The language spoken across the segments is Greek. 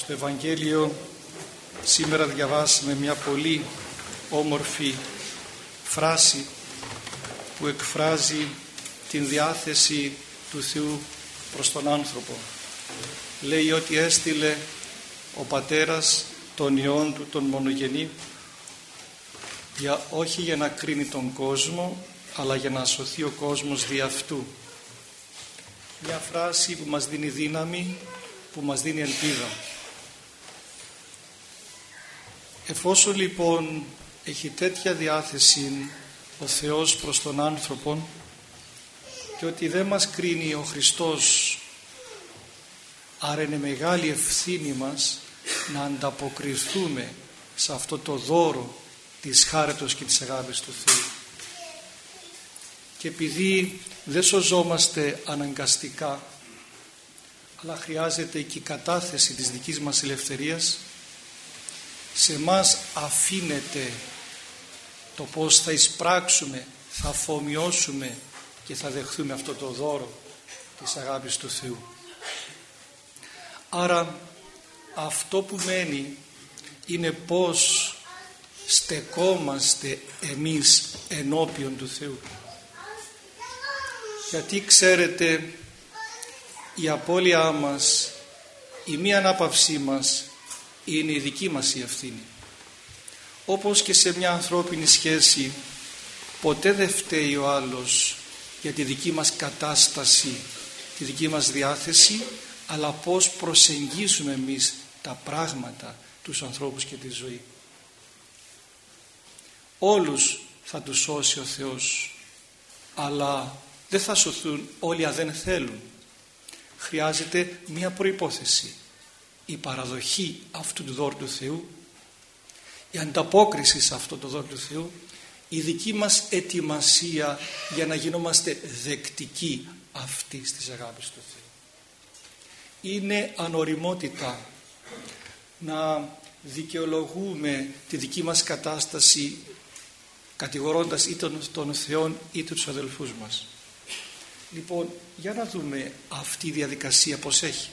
Στο Ευαγγέλιο σήμερα διαβάσαμε μια πολύ όμορφη φράση που εκφράζει την διάθεση του Θεού προς τον άνθρωπο. Λέει ότι έστειλε ο Πατέρας τον Υιόν του τον μονογενή όχι για να κρίνει τον κόσμο, αλλά για να σωθεί ο κόσμος δι' αυτού. Μια φράση που μας δίνει δύναμη, που μας δίνει ελπίδα. Εφόσον λοιπόν έχει τέτοια διάθεση ο Θεός προς τον άνθρωπο και ότι δεν μας κρίνει ο Χριστός, άρα είναι μεγάλη ευθύνη μας να ανταποκριθούμε σε αυτό το δώρο της χάριτος και της αγάπης του Θεού. Και επειδή δεν σωζόμαστε αναγκαστικά, αλλά χρειάζεται και η κατάθεση της δικής μας ελευθερίας, σε μας αφήνεται το πώς θα εισπράξουμε, θα αφομοιώσουμε και θα δεχθούμε αυτό το δώρο της αγάπης του Θεού. Άρα αυτό που μένει είναι πώς στεκόμαστε εμείς ενώπιον του Θεού. Γιατί ξέρετε, η απώλειά μας, η μη ανάπαυσή μας είναι η δική μας η ευθύνη. Όπως και σε μια ανθρώπινη σχέση ποτέ δεν φταίει ο άλλος για τη δική μας κατάσταση, τη δική μας διάθεση, αλλά πώς προσεγγίζουμε εμείς τα πράγματα, τους ανθρώπους και τη ζωή. Όλους θα τους σώσει ο Θεός, αλλά δεν θα σωθούν όλοι αν δεν θέλουν. Χρειάζεται μια προϋπόθεση: η παραδοχή αυτού του δώρου του Θεού, η ανταπόκριση σε αυτό το δώρο του Θεού, η δική μας ετοιμασία για να γινόμαστε δεκτικοί αυτής της αγάπης του Θεού. Είναι ανοριμότητα να δικαιολογούμε τη δική μας κατάσταση κατηγορώντας είτε τον Θεό είτε τους αδελφούς μας. Λοιπόν, για να δούμε αυτή η διαδικασία πως έχει.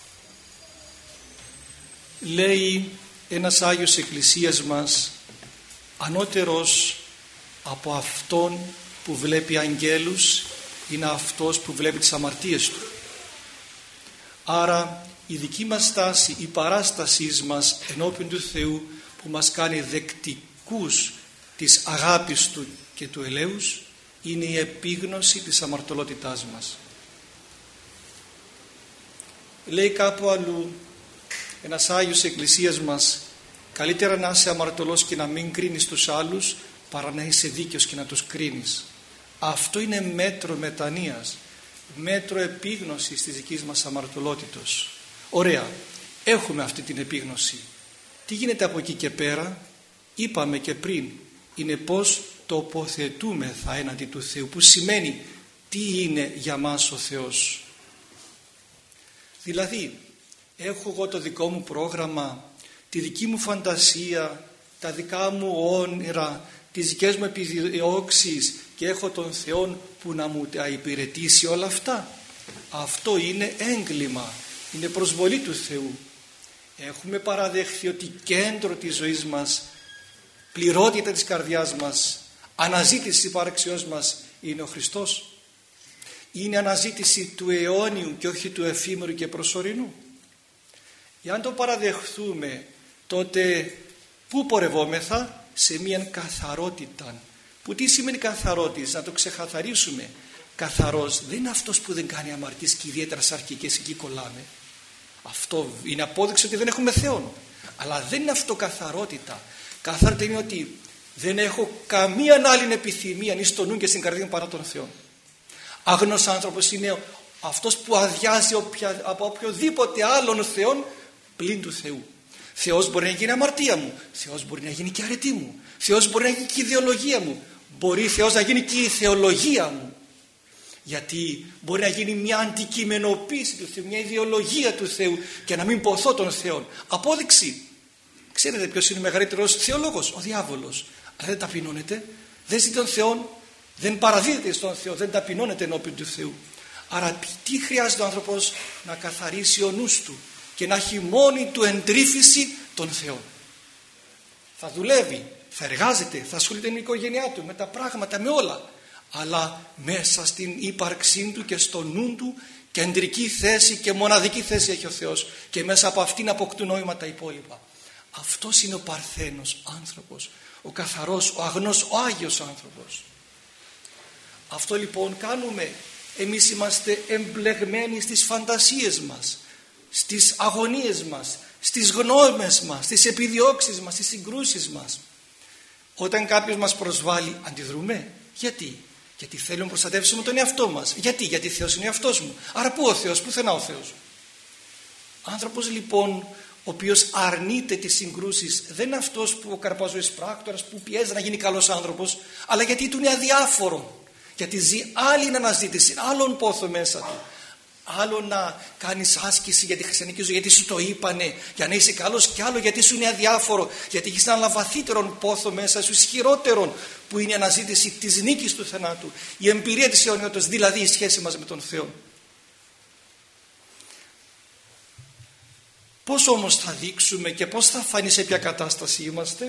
Λέει ένας Άγιος Εκκλησίας μας, ανώτερος από αυτόν που βλέπει αγγέλους είναι αυτός που βλέπει τις αμαρτίες του. Άρα η δική μας στάση, η παράστασή μας ενώπιον του Θεού που μας κάνει δεκτικούς της αγάπης του και του ελέους είναι η επίγνωση της αμαρτωλότητάς μας. Λέει κάπου αλλού ένας Άγιος Εκκλησίας μας, καλύτερα να είσαι αμαρτωλός και να μην κρίνεις τους άλλους παρά να είσαι δίκαιος και να τους κρίνεις. Αυτό είναι μέτρο μετανοίας, μέτρο επίγνωσης της δικής μας αμαρτωλότητος. Ωραία, έχουμε αυτή την επίγνωση. Τι γίνεται από εκεί και πέρα? Είπαμε και πριν, είναι πως τοποθετούμεθα έναντι του Θεού, που σημαίνει τι είναι για μας ο Θεός. Δηλαδή έχω εγώ το δικό μου πρόγραμμα, τη δική μου φαντασία, τα δικά μου όνειρα, τις δικές μου επιδιώξεις και έχω τον Θεό που να μου τα υπηρετήσει όλα αυτά. Αυτό είναι έγκλημα, είναι προσβολή του Θεού. Έχουμε παραδεχθεί ότι κέντρο της ζωής μας, πληρότητα της καρδιάς μας, αναζήτηση της υπάρξεώς μας είναι ο Χριστός. Είναι αναζήτηση του αιώνιου και όχι του εφήμερου και προσωρινού. Εάν το παραδεχθούμε, τότε πού πορευόμεθα? Σε μια καθαρότητα. Που τι σημαίνει καθαρότητα? Να το ξεκαθαρίσουμε. Καθαρός δεν είναι αυτός που δεν κάνει αμαρτίες και ιδιαίτερα σαρκικές εκεί κολλάμε. Αυτό είναι απόδειξη ότι δεν έχουμε Θεό. Αλλά δεν είναι αυτό καθαρότητα. Καθαρότητα είναι ότι δεν έχω καμία άλλη επιθυμία εις στο νου και στην καρδία μου παρά τον Θεό. Άγνος άνθρωπος είναι αυτός που αδειάζει από οποιοδήποτε άλλον Θεόν πλην του Θεού. Θεός μπορεί να γίνει αμαρτία μου, Θεός μπορεί να γίνει και αρετή μου, Θεός μπορεί να γίνει και η ιδεολογία μου, μπορεί Θεός να γίνει και η θεολογία μου. Γιατί μπορεί να γίνει μια αντικειμενοποίηση του Θεού, μια ιδεολογία του Θεού και να μην ποθώ τον Θεό. Απόδειξη. Ξέρετε ποιος είναι ο μεγαλύτερος θεολόγος? Ο διάβολος. Αλλά δεν ταπεινώνεται, δεν ζει τον Θεό, δεν παραδίδεται στον Θεό, δεν ταπεινώνεται ενώπιον του Θεού. Άρα τι χρειάζεται ο άνθρωπος? Να καθαρίσει ο νους του, και να έχει μόνη του εντρύφηση τον Θεό. Θα δουλεύει, θα εργάζεται, θα ασχολείται με την οικογένειά του, με τα πράγματα, με όλα. Αλλά μέσα στην ύπαρξή του και στο νου του κεντρική θέση και μοναδική θέση έχει ο Θεός και μέσα από αυτήν αποκτούν νόημα τα υπόλοιπα. Αυτός είναι ο παρθένος άνθρωπος, ο καθαρός, ο αγνός, ο άγιος άνθρωπος. Αυτό λοιπόν κάνουμε. Εμείς είμαστε εμπλεγμένοι στις φαντασίες μας, στις αγωνίες μας, στις γνώμες μας, στις επιδιώξεις μας, στις συγκρούσεις μας. Όταν κάποιος μας προσβάλλει, αντιδρούμε. Γιατί? Γιατί θέλουμε να προστατεύσουμε τον εαυτό μας. Γιατί Θεός είναι ο εαυτός μου. Άρα πού ο Θεός, πουθενά ο Θεός. Άνθρωπος λοιπόν ο οποίος αρνείται τις συγκρούσεις δεν είναι αυτός που ο καρπαζοής πράκτορας που πιέζει να γίνει καλός άνθρωπος, αλλά γιατί του είναι αδιάφορο. Γιατί ζει άλλη αναζήτηση, άλλον πόθο μέσα του. Άλλο να κάνεις άσκηση για τη χριστιανική ζωή, γιατί σου το είπανε, για να είσαι καλός, και άλλο γιατί σου είναι αδιάφορο, γιατί έχεις έναν βαθύτερον πόθο μέσα σου, ισχυρότερον, που είναι η αναζήτηση της νίκης του θανάτου, η εμπειρία της αιωνιότητας, δηλαδή η σχέση μας με τον Θεό. Πώς όμως θα δείξουμε και πώς θα φανεί σε ποια κατάσταση είμαστε?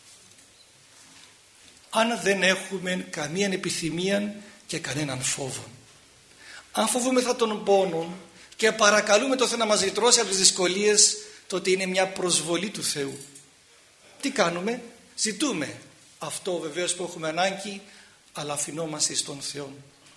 Αν δεν έχουμε καμία επιθυμία και κανέναν φόβο. Αν φοβούμεθα τον πόνο και παρακαλούμε το Θεό να μας γλιτρώσει από τις δυσκολίες, τότε είναι μια προσβολή του Θεού. Τι κάνουμε? Ζητούμε αυτό βεβαίως που έχουμε ανάγκη, αλλά αφινόμαστε στον Θεό.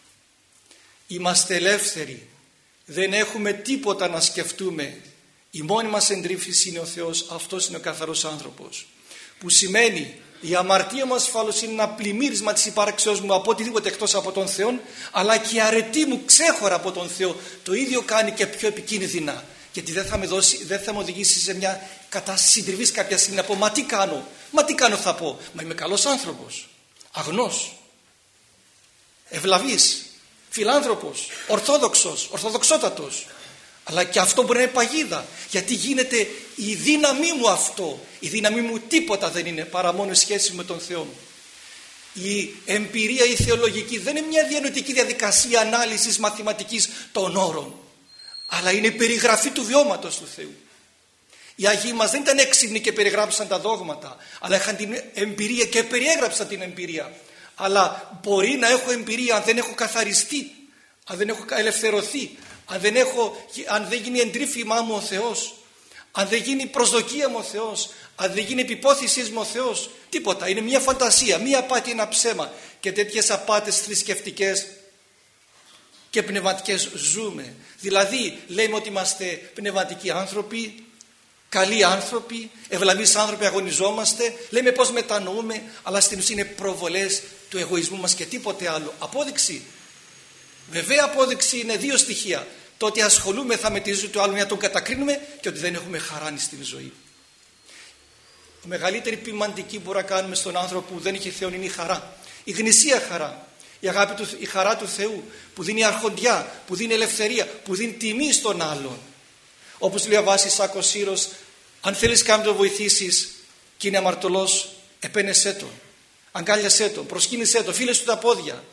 Είμαστε ελεύθεροι, δεν έχουμε τίποτα να σκεφτούμε. Η μόνη μας εντρύφηση είναι ο Θεός. Αυτός είναι ο καθαρός άνθρωπος, που σημαίνει η αμαρτία μου ασφαλώς είναι ένα πλημμύρισμα της υπάρξεώς μου από οτιδήποτε εκτός από τον Θεό, αλλά και η αρετή μου ξέχωρα από τον Θεό το ίδιο κάνει και πιο επικίνδυνα, γιατί δεν θα με οδηγήσει σε μια κατάσταση συντριβής κάποια στιγμή να πω μα τι κάνω θα πω, μα είμαι καλός άνθρωπος, αγνός, ευλαβής, φιλάνθρωπος, ορθόδοξος, ορθοδοξότατος. Αλλά και αυτό μπορεί να είναι παγίδα, γιατί γίνεται η δύναμή μου αυτό. Η δύναμή μου τίποτα δεν είναι παρά μόνο η σχέση με τον Θεό. Η εμπειρία η θεολογική δεν είναι μια διανοητική διαδικασία ανάλυσης μαθηματικής των όρων, αλλά είναι η περιγραφή του βιώματος του Θεού. Οι Αγίοι μας δεν ήταν έξυπνοι και περιγράψαν τα δόγματα, αλλά είχαν την εμπειρία και περιέγραψαν την εμπειρία. Αλλά μπορεί να έχω εμπειρία αν δεν έχω καθαριστεί, αν δεν έχω ελευθερωθεί, αν δεν γίνει εντρίφημά μου ο Θεός, αν δεν γίνει προσδοκία μου ο Θεός, αν δεν γίνει επιπόθησής μου ο Θεός, τίποτα. Είναι μια φαντασία, μια απάτη, ένα ψέμα. Και τέτοιες απάτες θρησκευτικές και πνευματικές ζούμε. Δηλαδή λέμε ότι είμαστε πνευματικοί άνθρωποι, καλοί άνθρωποι, ευλαβείς άνθρωποι, αγωνιζόμαστε, λέμε πως μετανοούμε, αλλά στην ουσία είναι προβολές του εγωισμού μας και τίποτε άλλο. Απόδειξη, βέβαια απόδειξη είναι δύο στοιχεία. Το ότι ασχολούμεθα με τη ζωή του άλλου για να τον κατακρίνουμε και ότι δεν έχουμε χαρά στην ζωή. Η μεγαλύτερη ποιμαντική που μπορούμε να κάνουμε στον άνθρωπο που δεν έχει Θεό είναι η χαρά. Η γνησία χαρά. Η αγάπη του, η χαρά του Θεού που δίνει αρχοντιά, που δίνει ελευθερία, που δίνει τιμή στον άλλον. Όπως λέει ο Βάσης Σάκος Σύρος, αν θέλεις να τον βοηθήσεις και είναι αμαρτωλός, επένεσέ τον, αγκάλιασέ τον, προσκύνησέ τον, φίλεσαι του τα πόδια.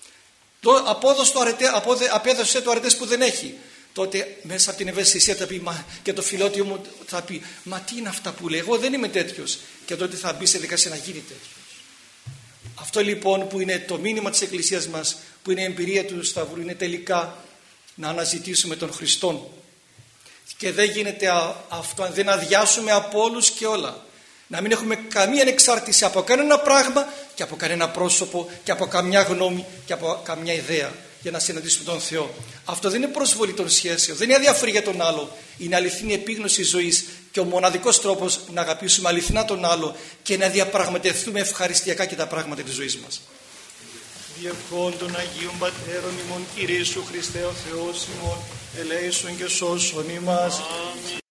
Απέδωσε του αρετές που δεν έχει. Τότε μέσα από την ευαισθησία θα πει, και το φιλότιο μου θα πει, μα τι είναι αυτά που λέει, εγώ δεν είμαι τέτοιος. Και τότε θα μπει σε δικασία να γίνει τέτοιος. Αυτό λοιπόν που είναι το μήνυμα της Εκκλησίας μας, που είναι η εμπειρία του Σταυρού, είναι τελικά να αναζητήσουμε τον Χριστόν. Και δεν γίνεται αυτό αν δεν αδειάσουμε από όλους και όλα. Να μην έχουμε καμία ανεξάρτηση από κανένα πράγμα και από κανένα πρόσωπο και από καμιά γνώμη και από καμιά ιδέα για να συναντήσουμε τον Θεό. Αυτό δεν είναι προσβολή των σχέσεων, δεν είναι αδιαφορία για τον άλλο. Είναι αληθινή επίγνωση ζωής και ο μοναδικός τρόπος να αγαπήσουμε αληθινά τον άλλο και να διαπραγματευτούμε ευχαριστιακά και τα πράγματα της ζωής μας. Διευχών των Αγίων Πατέρων ημών, Κύριε Ιησού Χριστέ ο Θεός ημών, ελέησον και σώσον ημάς.